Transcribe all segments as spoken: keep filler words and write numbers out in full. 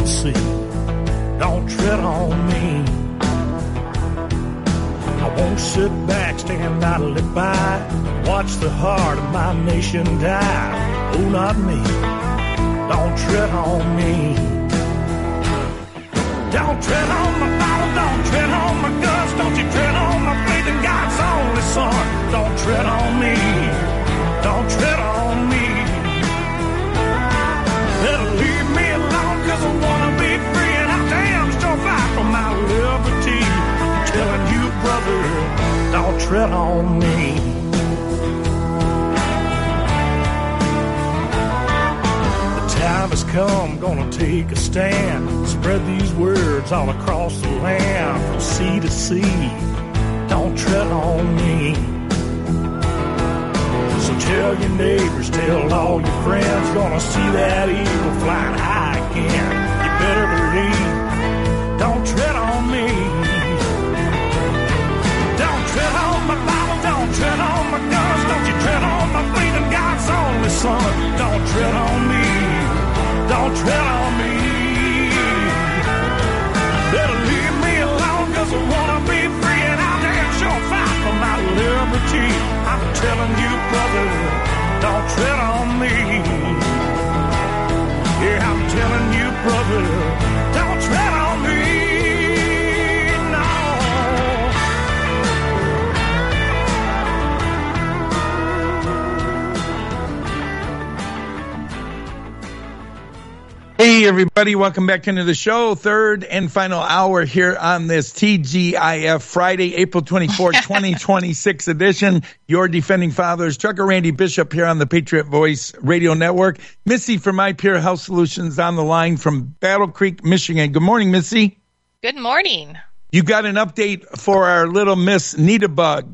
see. Don't tread on me. I won't sit back, stand idly by, watch the heart of my nation die. Oh, not me. Don't tread on me. Don't tread on my Bible, don't tread on my guts, don't you tread on my faith in God's only Son. Don't tread on me. Don't tread on me. Better leave me alone, cause I wanna be free, and I damn sure fight for my liberty. I'm telling you, brother, don't tread on me. The time has come, gonna take a stand, spread these words all across the land, from sea to sea. Don't tread on me. So tell your neighbors, tell all your friends, gonna see that eagle flying high again. You better believe, don't tread on me. Don't tread on my Bible, don't tread on my guns, don't you tread on my faith in God's only Son. Don't tread on me, don't tread on me. Better leave me alone, cause I wanna be free, and I'll damn sure fight for my liberty. I'm telling you, brother, don't tread on me. Yeah, I'm telling you, brother, don't tread on me. No. Hey, everybody, welcome back into the show. Third and final hour here on this T G I F Friday, April twenty-fourth, twenty twenty-six edition. Your defending fathers, Trucker Randy Bishop here on the Patriot Voice Radio Network. Missy from My Pure Health Solutions on the line from Battle Creek, Michigan. Good morning, Missy. Good morning. You got an update for our little Miss Nita Bug.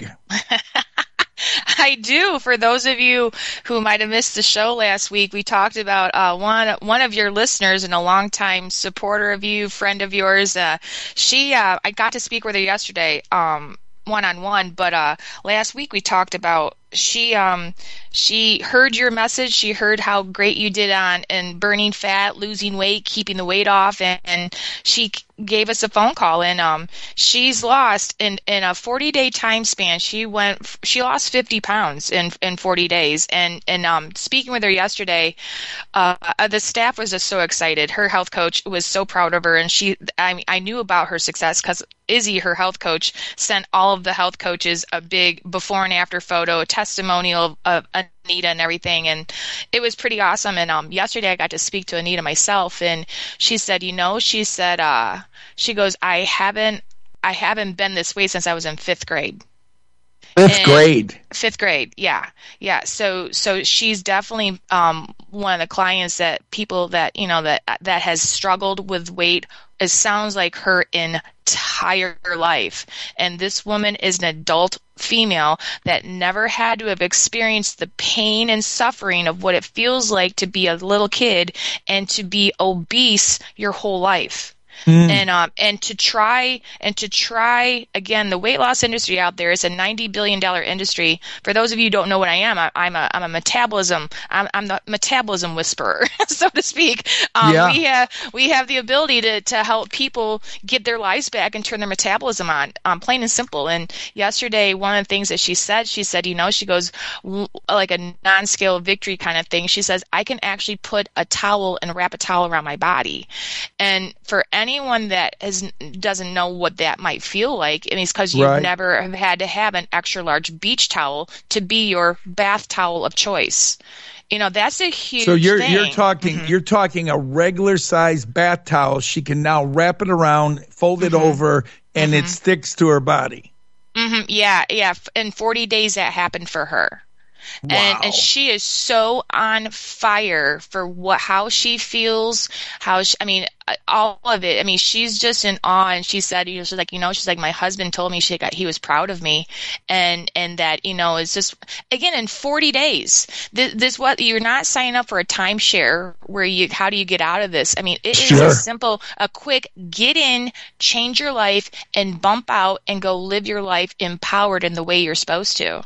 I do. For those of you who might have missed the show last week, we talked about uh, one one of your listeners and a longtime supporter of you, friend of yours. Uh, she, uh, I got to speak with her yesterday, um, one on one. But uh, last week we talked about she um she heard your message. She heard how great you did on and burning fat, losing weight, keeping the weight off, and, and she gave us a phone call, and um she's lost in in a forty day time span. She went she lost fifty pounds in in forty days, and and um speaking with her yesterday, uh the staff was just so excited. Her health coach was so proud of her, and she I mean, I knew about her success because Izzy, her health coach, sent all of the health coaches a big before and after photo, a testimonial of Anita and everything, and it was pretty awesome. And um yesterday I got to speak to Anita myself, and she said, you know, she said uh she goes, I haven't I haven't been this way since I was in fifth grade. Fifth grade. Fifth grade, yeah, yeah. So, so she's definitely um, one of the clients that people that you know that that has struggled with weight. It sounds like her entire life, and this woman is an adult female that never had to have experienced the pain and suffering of what it feels like to be a little kid and to be obese your whole life. Mm. And um and to try and to try again, the weight loss industry out there is a ninety billion dollar industry. For those of you who don't know what I am, I, I'm a I'm a metabolism I'm I'm the metabolism whisperer, so to speak. Um, yeah. We have we have the ability to to help people get their lives back and turn their metabolism on, um, plain and simple. And yesterday, one of the things that she said, she said, you know, she goes like a non-scale victory kind of thing. She says, I can actually put a towel and wrap a towel around my body, and for any Anyone that has, doesn't know what that might feel like, I mean, it's because you've right. never have had to have an extra large beach towel to be your bath towel of choice. You know, that's a huge So you're thing. you're talking mm-hmm. you're talking a regular size bath towel. She can now wrap it around, fold it mm-hmm. over, and mm-hmm. it sticks to her body. Mm-hmm. Yeah, yeah. In forty days, that happened for her. Wow. And, and she is so on fire for what how she feels, how she, I mean, all of it. I mean, she's just in awe. And she said, you know, she's like, you know, she's like, my husband told me she got he was proud of me, and and that, you know, it's just again in forty days. This, this what you're not signing up for a timeshare where you how do you get out of this? I mean, it sure. is a simple, a quick get in, change your life, and bump out and go live your life empowered in the way you're supposed to.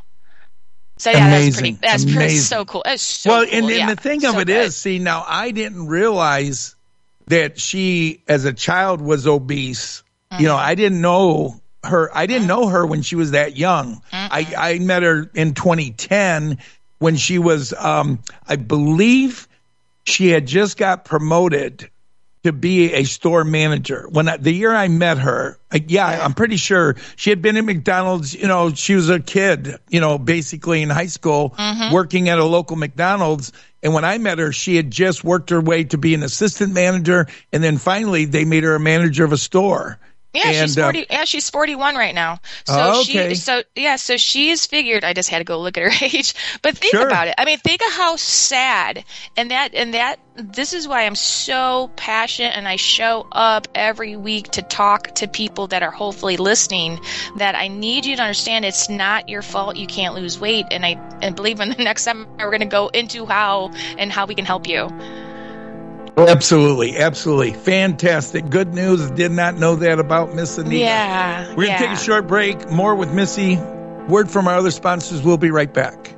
So yeah, Amazing. that's pretty. That's Amazing. pretty so cool. That's so well, cool. and, yeah. and the thing so of it good. is, see, now I didn't realize that she, as a child, was obese. Mm-hmm. You know, I didn't know her. I didn't know her when she was that young. Mm-hmm. I, I met her in twenty ten when she was, um, I believe she had just got promoted to be a store manager. When I, the year I met her, I, yeah, I'm pretty sure she had been at McDonald's. You know, she was a kid, you know, basically in high school, mm-hmm. working at a local McDonald's. And when I met her, she had just worked her way to be an assistant manager. And then finally they made her a manager of a store. Yeah, and, she's forty. Uh, yeah, she's forty-one right now. So oh, okay. she, so yeah, so she's figured. I just had to go look at her age, but think sure. about it. I mean, think of how sad, and that, and that. This is why I'm so passionate, and I show up every week to talk to people that are hopefully listening. That I need you to understand, it's not your fault you can't lose weight, and I and believe in the next time we're going to go into how and how we can help you. Absolutely, absolutely. Fantastic. Good news. Did not know that about Miss Anita. Yeah. We're going to yeah. take a short break. More with Missy. Word from our other sponsors. We'll be right back.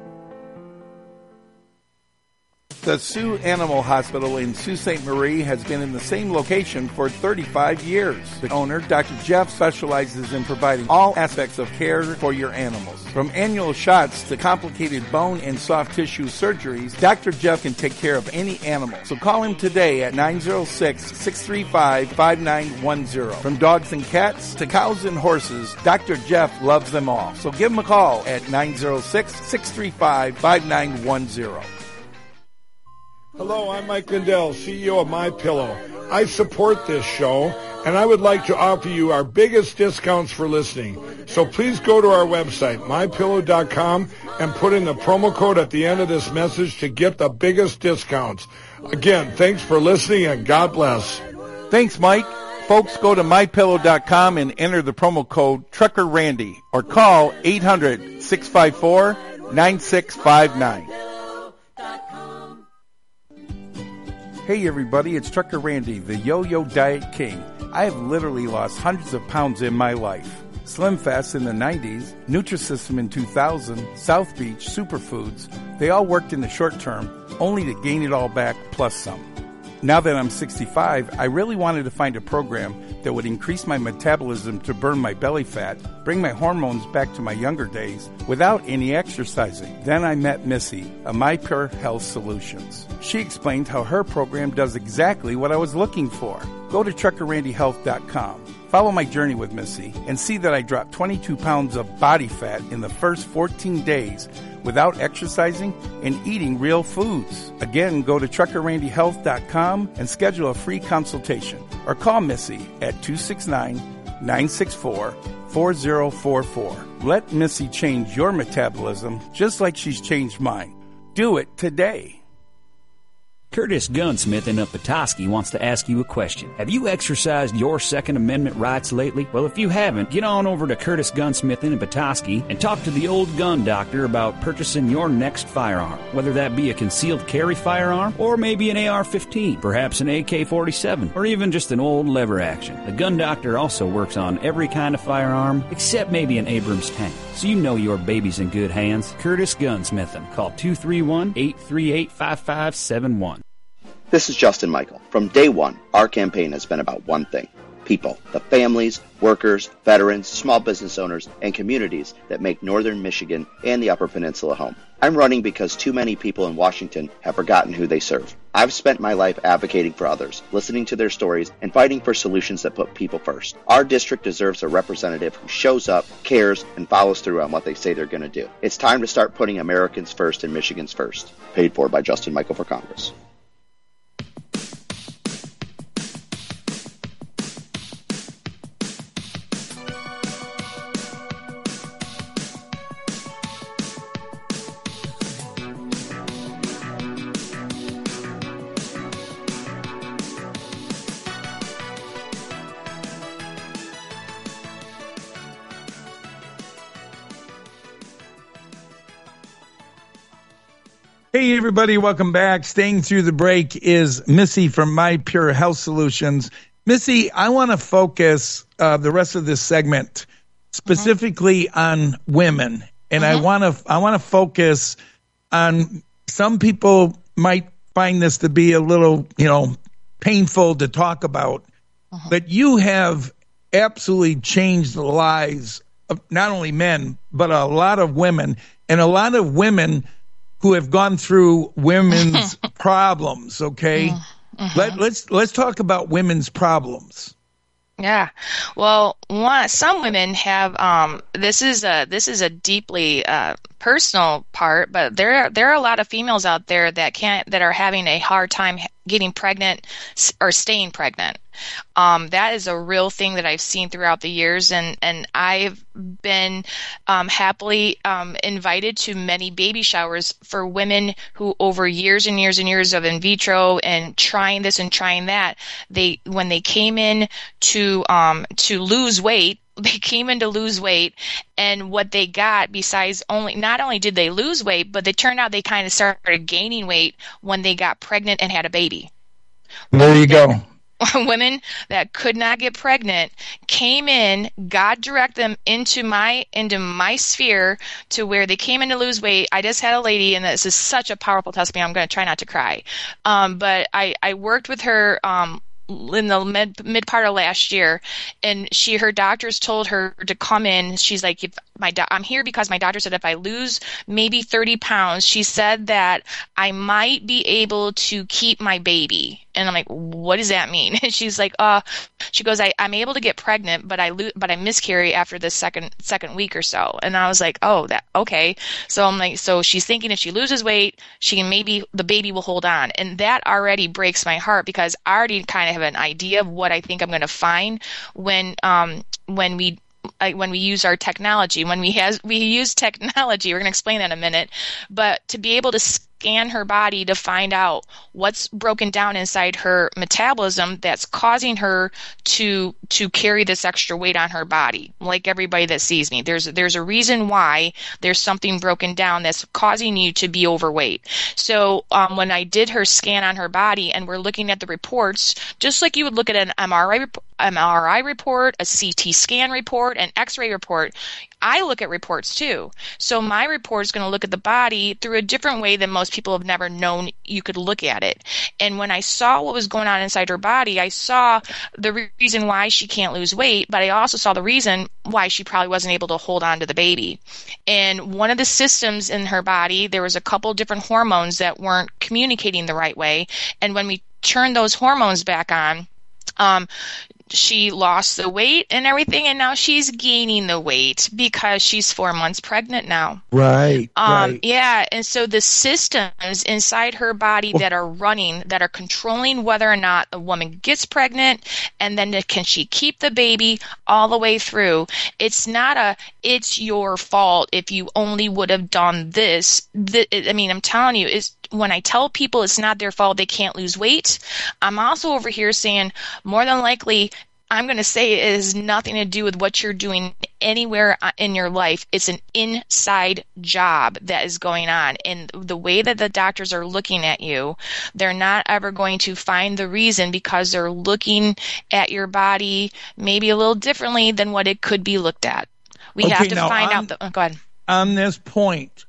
The Sioux Animal Hospital in Sault Ste. Marie has been in the same location for thirty-five years. The owner, Doctor Jeff, specializes in providing all aspects of care for your animals. From annual shots to complicated bone and soft tissue surgeries, Doctor Jeff can take care of any animal. So call him today at nine oh six, six three five, five nine one oh. From dogs and cats to cows and horses, Doctor Jeff loves them all. So give him a call at nine oh six, six three five, five nine one oh. Hello, I'm Mike Lindell, C E O of MyPillow. I support this show, and I would like to offer you our biggest discounts for listening. So please go to our website, my pillow dot com, and put in the promo code at the end of this message to get the biggest discounts. Again, thanks for listening, and God bless. Thanks, Mike. Folks, go to my pillow dot com and enter the promo code Trucker Randy, or call eight hundred, six five four, nine six five nine. Hey everybody, it's Trucker Randy, the Yo-Yo Diet King. I have literally lost hundreds of pounds in my life. Slim Fast in the nineties, Nutrisystem in two thousand, South Beach, Superfoods, they all worked in the short term, only to gain it all back plus some. Now that I'm sixty-five, I really wanted to find a program that would increase my metabolism to burn my belly fat, bring my hormones back to my younger days, without any exercising. Then I met Missy of MyPure Health Solutions. She explained how her program does exactly what I was looking for. Go to trucker randy health dot com. Follow my journey with Missy and see that I dropped twenty-two pounds of body fat in the first fourteen days without exercising and eating real foods. Again, go to trucker randy health dot com and schedule a free consultation or call Missy at two six nine, nine six four, four zero four four. Let Missy change your metabolism just like she's changed mine. Do it today. Curtis Gunsmith in Petoskey wants to ask you a question. Have you exercised your Second Amendment rights lately? Well, if you haven't, get on over to Curtis Gunsmith in Petoskey and talk to the old gun doctor about purchasing your next firearm. Whether that be a concealed carry firearm or maybe an A R fifteen, perhaps an A K forty-seven, or even just an old lever action. The gun doctor also works on every kind of firearm except maybe an Abrams tank. So you know your baby's in good hands. Curtis Gunsmith. Call two three one, eight three eight, five five seven one. This is Justin Michael. From day one, our campaign has been about one thing: people, the families, workers, veterans, small business owners, and communities that make northern Michigan and the Upper Peninsula home. I'm running because too many people in Washington have forgotten who they serve. I've spent my life advocating for others, listening to their stories, and fighting for solutions that put people first. Our district deserves a representative who shows up, cares, and follows through on what they say they're going to do. It's time to start putting Americans first and Michigans first. Paid for by Justin Michael for Congress. Hey, everybody, welcome back. Staying through the break is Missy from MyPure Health Solutions. Missy, I want to focus uh, the rest of this segment specifically uh-huh. on women, and uh-huh. I want to I want to focus on some people might find this to be a little, you know, painful to talk about, uh-huh. but you have absolutely changed the lives of not only men, but a lot of women, and a lot of women who have gone through women's problems. Okay, uh-huh. Let, let's let's talk about women's problems. Yeah, well, one, some women have. Um, this is a this is a deeply uh, personal part, but there there are a lot of females out there that can't that are having a hard time getting pregnant or staying pregnant. Um, that is a real thing that I've seen throughout the years, and and I've been um, happily um, invited to many baby showers for women who, over years and years and years of in vitro and trying this and trying that, they when they came in to um, to lose weight. They came in to lose weight, and what they got, besides only not only did they lose weight, but they turned out they kind of started gaining weight when they got pregnant and had a baby. There you go. Women that could not get pregnant came in, God directed them into my into my sphere to where they came in to lose weight. I just had a lady, and this is such a powerful testimony. I'm going to try not to cry, um, but I, I worked with her. Um, in the mid mid part of last year, and she her doctors told her to come in. She's like, if my do- I'm here because my doctor said if I lose maybe thirty pounds, she said that I might be able to keep my baby. And I'm like, what does that mean? And she's like, uh, she goes, I, I'm able to get pregnant, but I lo- but I miscarry after the second second week or so. And I was like, oh, that okay. So I'm like, so she's thinking if she loses weight, she can maybe the baby will hold on. And that already breaks my heart, because I already kind of have an idea of what I think I'm going to find when um when we uh, when we use our technology. When we has we use technology, we're going to explain that in a minute. But to be able to scan her body to find out what's broken down inside her metabolism that's causing her to to carry this extra weight on her body. Like everybody that sees me, there's there's a reason why there's something broken down that's causing you to be overweight. So um, when I did her scan on her body, and we're looking at the reports, just like you would look at an M R I rep- M R I report, a C T scan report, an X-ray report, I look at reports too. So my report is going to look at the body through a different way than most people have never known you could look at it. And when I saw what was going on inside her body, I saw the re- reason why she can't lose weight, but I also saw the reason why she probably wasn't able to hold on to the baby. And one of the systems in her body, there was a couple different hormones that weren't communicating the right way. And when we turned those hormones back on, um, she lost the weight and everything, and now she's gaining the weight because she's four months pregnant now. Right. Um, right. Yeah, and so the systems inside her body that are running, that are controlling whether or not a woman gets pregnant, and then can she keep the baby all the way through. It's not a, it's your fault if you only would have done this. The, I mean, I'm telling you, it's, when I tell people it's not their fault they can't lose weight, I'm also over here saying more than likely I'm going to say it has nothing to do with what you're doing anywhere in your life. It's an inside job that is going on. And the way that the doctors are looking at you, they're not ever going to find the reason, because they're looking at your body maybe a little differently than what it could be looked at. We okay, have to now find on, out. The, oh, go ahead. On this point,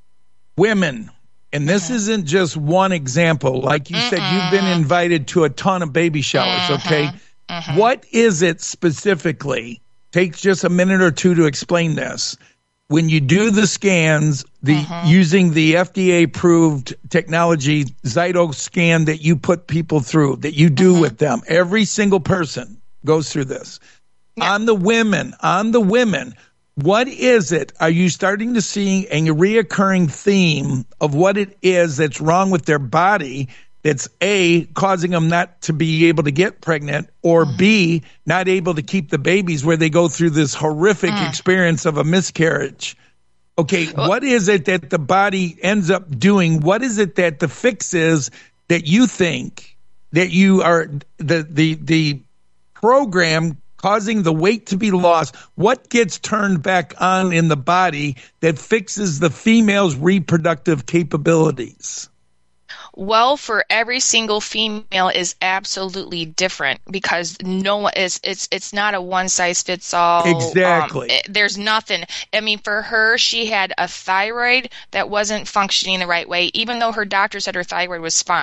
women, and this mm-hmm. isn't just one example. Like you Mm-mm. said, you've been invited to a ton of baby showers, mm-hmm. okay? Mm-hmm. What is it specifically? Takes just a minute or two to explain this. When you do the scans, the mm-hmm. using the F D A-approved technology, Zytoscan, that you put people through, that you do mm-hmm. with them, every single person goes through this. Yeah. On the women, on the women, what is it? Are you starting to see a reoccurring theme of what it is that's wrong with their body that's A, causing them not to be able to get pregnant, or mm. B, not able to keep the babies, where they go through this horrific mm. experience of a miscarriage? Okay, well, what is it that the body ends up doing? What is it that the fix is that you think that you are the the the program causing the weight to be lost? What gets turned back on in the body that fixes the female's reproductive capabilities? Well, for every single female is absolutely different, because no one is, it's, it's not a one size fits all. Exactly. Um, it, there's nothing. I mean, for her, she had a thyroid that wasn't functioning the right way, even though her doctor said her thyroid was fine.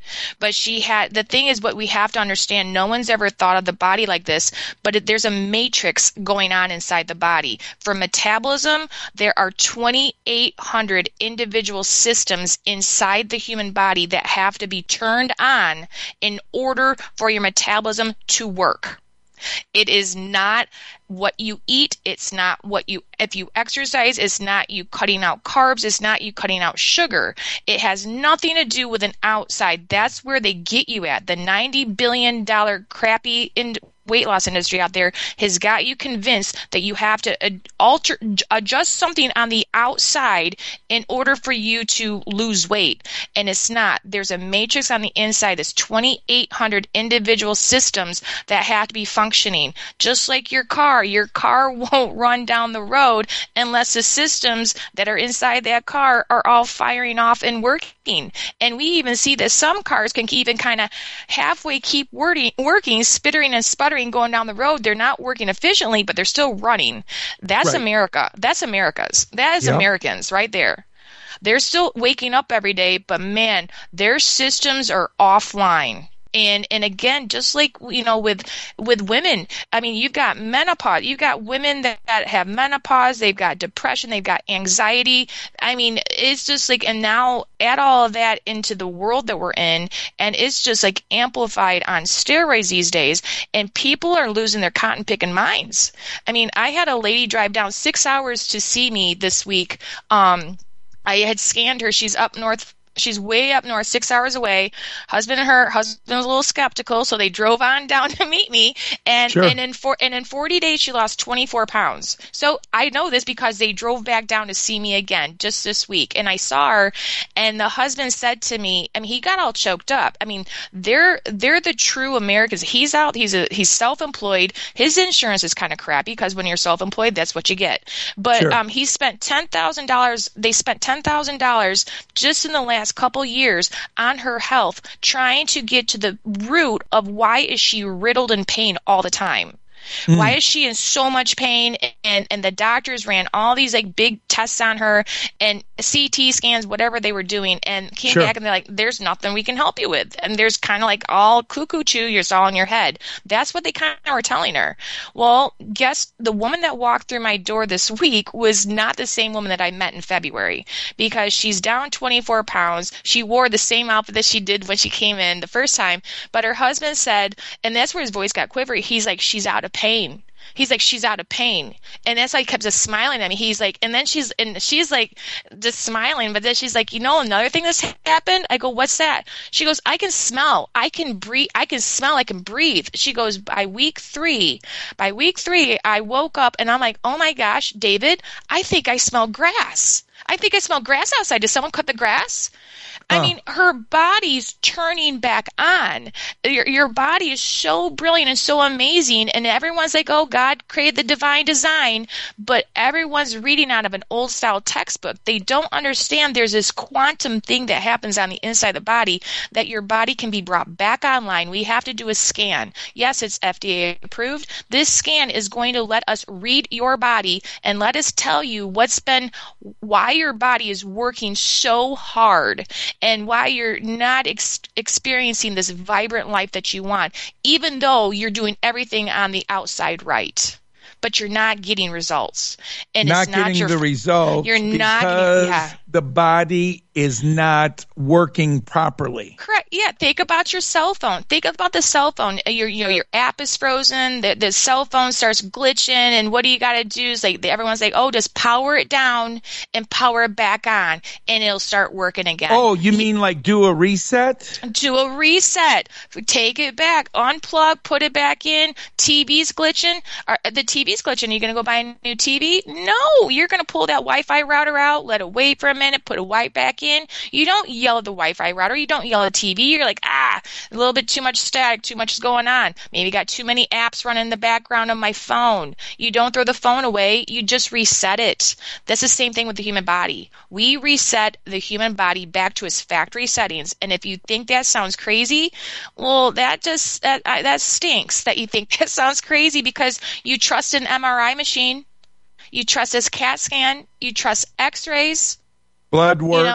But she had, the thing is, what we have to understand, no one's ever thought of the body like this, but it, there's a matrix going on inside the body. For metabolism, there are twenty-eight hundred individual systems inside the human body that have to be turned on in order for your metabolism to work. It is not what you eat. It's not what you, if you exercise, it's not you cutting out carbs. It's not you cutting out sugar. It has nothing to do with an outside. That's where they get you at. The ninety billion dollars crappy in weight loss industry out there has got you convinced that you have to ad- alter, adjust something on the outside in order for you to lose weight. And it's not. There's a matrix on the inside. There's twenty-eight hundred individual systems that have to be functioning. Just like your car, your car won't run down the road unless the systems that are inside that car are all firing off and working. And we even see that some cars can even kind of halfway keep working, working, spittering and sputtering going down the road. They're not working efficiently, but they're still running. That's right. America. That's America's. That is yep. Americans right there. They're still waking up every day, but man, their systems are offline. And and again, just like, you know, with with women, I mean, you've got menopause. You've got women that, that have menopause. They've got depression. They've got anxiety. I mean, it's just like, and now add all of that into the world that we're in, and it's just like amplified on steroids these days. And people are losing their cotton picking minds. I mean, I had a lady drive down six hours to see me this week. Um, I had scanned her. She's up north. She's way up north, six hours away. Husband and her husband was a little skeptical, so they drove on down to meet me. And sure. and in four and in forty days, she lost twenty-four pounds. So I know this because they drove back down to see me again just this week, and I saw her. And the husband said to me, I mean, he got all choked up. I mean, they're they're the true Americans. He's out. He's a he's self-employed. His insurance is kind of crappy because when you're self-employed, that's what you get. But sure. um, he spent ten thousand dollars. They spent ten thousand dollars just in the last couple years on her health, trying to get to the root of why is she riddled in pain all the time. Mm. Why is she in so much pain? And and the doctors ran all these like big tests on her and C T scans, whatever they were doing, and came sure. back and they're like, there's nothing we can help you with. And there's kind of like all cuckoo chew, you're all in your head. That's what they kind of were telling her. Well, guess the woman that walked through my door this week was not the same woman that I met in February, because she's down twenty-four pounds. She wore the same outfit that she did when she came in the first time. But her husband said, and that's where his voice got quivery, he's like, she's out of pain. He's like, she's out of pain. And that's why he kept just smiling at me. He's like, and then she's, and she's like, just smiling. But then she's like, you know, another thing that's happened? I go, what's that? She goes, I can smell. I can breathe. I can smell. I can breathe. She goes, by week three, by week three, I woke up and I'm like, oh my gosh, David, I think I smell grass. I think I smell grass outside. Did someone cut the grass? I mean, her body's turning back on. Your, your body is so brilliant and so amazing. And everyone's like, oh, God created the divine design. But everyone's reading out of an old style textbook. They don't understand there's this quantum thing that happens on the inside of the body, that your body can be brought back online. We have to do a scan. Yes, it's F D A approved. This scan is going to let us read your body and let us tell you what's been, why your body is working so hard, and why you're not ex- experiencing this vibrant life that you want, even though you're doing everything on the outside right. But you're not getting results. And not it's not getting your, the results you're not because getting, yeah. the body is not working properly. Correct. Yeah. Think about your cell phone. Think about the cell phone. Your you know, your app is frozen. The, the cell phone starts glitching. And what do you got to do? Is like everyone's like, oh, just power it down and power it back on, and it'll start working again. Oh, you mean like do a reset? Do a reset. Take it back. Unplug. Put it back in. T V's glitching. Are, the T V's glitching. Are you going to go buy a new T V? No. You're going to pull that Wi-Fi router out. Let it wait for a minute. Put a white back in. You don't yell at the Wi-Fi router. You don't yell at the T V. You're like, ah, a little bit too much static, too much is going on. Maybe got too many apps running in the background of my phone. You don't throw the phone away. You just reset it. That's the same thing with the human body. We reset the human body back to its factory settings. And if you think that sounds crazy, well, that just that, uh, that stinks that you think that sounds crazy, because you trust an M R I machine. You trust this CAT scan. You trust x-rays. Blood work. You know?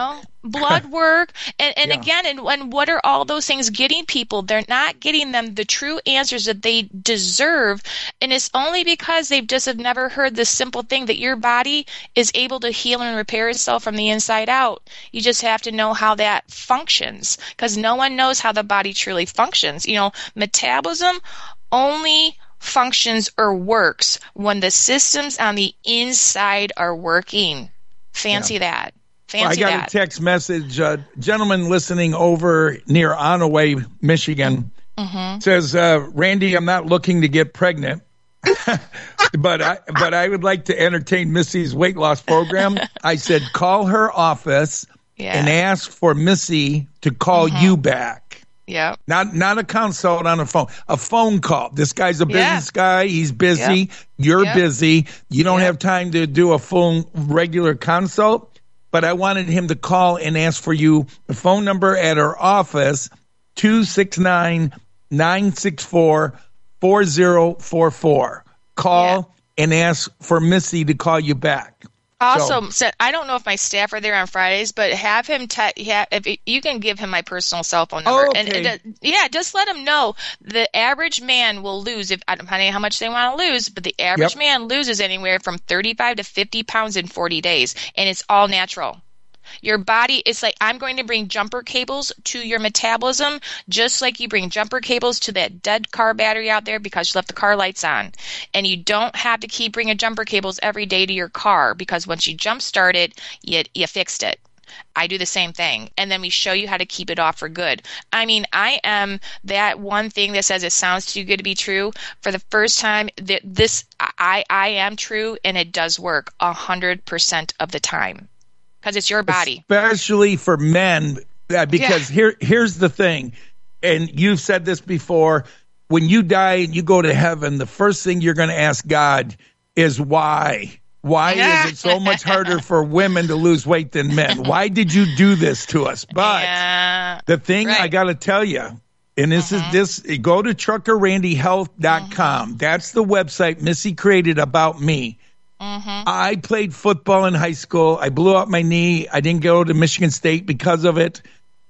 blood work, and, and Yeah. again, and, and what are all those things getting people? They're not getting them the true answers that they deserve, and it's only because they've just have never heard the simple thing that your body is able to heal and repair itself from the inside out. You just have to know how that functions, because no one knows how the body truly functions. You know, metabolism only functions or works when the systems on the inside are working. Fancy Yeah. that. Well, I Fancy got that. a text message. A gentleman listening over near Onaway, Michigan, Mm-hmm. says, uh, Randy, I'm not looking to get pregnant, but I but I would like to entertain Missy's weight loss program. I said, call her office Yeah. and ask for Missy to call you back. Yep. Not not a consult on a phone, a phone call. This guy's a Yeah. business guy. He's busy. Yep. You're Yep. busy. You don't Yep. have time to do a full regular consult. But I wanted him to call and ask for you. The phone number at our office, two six nine, nine six four, four zero four four. Call and ask for Missy to call you back. Also, so, I don't know if my staff are there on Fridays, but have him. Te- ha- if it, you can give him my personal cell phone number, Oh, okay. and, and uh, yeah, just let him know the average man will lose if depending on how much they want to lose, but the average Yep. man loses anywhere from thirty-five to fifty pounds in forty days, and it's all natural. Your body, it's like I'm going to bring jumper cables to your metabolism, just like you bring jumper cables to that dead car battery out there because you left the car lights on. And you don't have to keep bringing jumper cables every day to your car, because once you jump start it, you, you fixed it. I do the same thing. And then we show you how to keep it off for good. I mean, I am that one thing that says it sounds too good to be true. For the first time, th- this I, I am true, and it does work one hundred percent of the time. Because it's your body. Especially for men, uh, because Yeah. here here's the thing, and you've said this before, when you die and you go to heaven, the first thing you're going to ask God is why? Why Yeah. is it so much harder for women to lose weight than men? Why did you do this to us? But Yeah. the thing I Right. got to tell you, and this Mhm. is this, go to trucker randy health dot com. That's the website Missy created about me. Mm-hmm. I played football in high school. I blew out my knee. I didn't go to Michigan State because of it.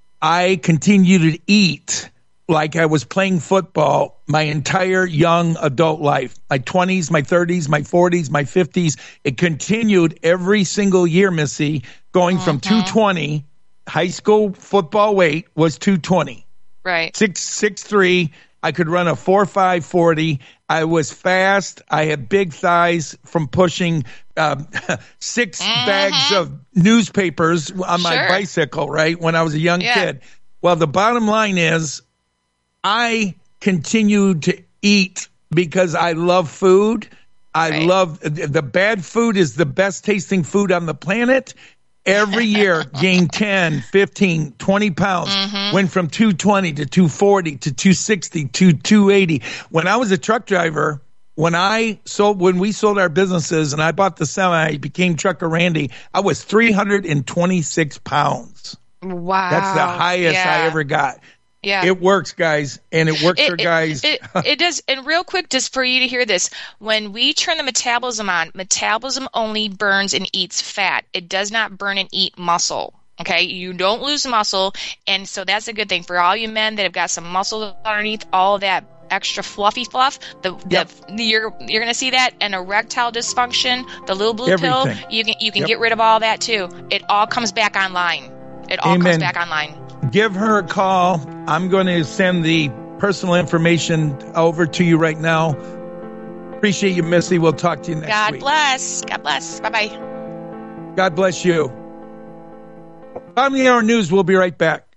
I continued to eat like I was playing football my entire young adult life. My twenties, my thirties, my forties, my fifties. It continued every single year, Missy, going from two twenty. High school football weight was two twenty. Right. Six six three. I could run a four five forty. I was fast. I had big thighs from pushing um, six Mhm. bags of newspapers on my Sure. bicycle, right, when I was a young Yeah. kid. Well, the bottom line is I continued to eat because I love food. I Right. love the bad food is the best tasting food on the planet. Every year gained ten, fifteen, twenty pounds. Mhm. Went from two twenty to two forty to two sixty to two eighty. When I was a truck driver, when I sold, when we sold our businesses and I bought the semi, became Trucker Randy, I was three hundred twenty-six pounds. Wow. That's the highest Yeah. I ever got. Yeah. It works, guys, and it works for guys. It, it does. And real quick, just for you to hear this, when we turn the metabolism on, metabolism only burns and eats fat. It does not burn and eat muscle. Okay, you don't lose muscle, and so that's a good thing for all you men that have got some muscle underneath all that extra fluffy fluff. The, Yep. the you're you're gonna see that, and erectile dysfunction, the little blue Everything. pill. You can you can Yep. get rid of all that too. It all comes back online. It all Amen. comes back online. Give her a call. I'm going to send the personal information over to you right now. Appreciate you, Missy. We'll talk to you next God week. bless. God bless. Bye bye. God bless you. Bottom of the hour news. We'll be right back.